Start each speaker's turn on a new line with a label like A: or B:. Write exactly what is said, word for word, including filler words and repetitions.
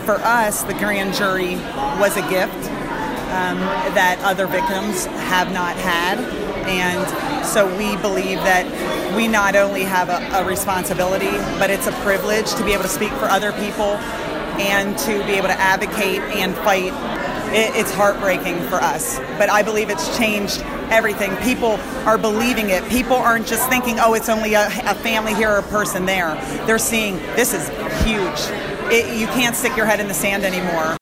A: for us, the grand jury was a gift um, that other victims have not had. And so we believe that we not only have a, a responsibility, but it's a privilege to be able to speak for other people and to be able to advocate and fight. It, it's heartbreaking for us, but I believe it's changed everything. People are believing it. People aren't just thinking, oh, it's only a, a family here or a person there. They're seeing this is huge. It, you can't stick your head in the sand anymore.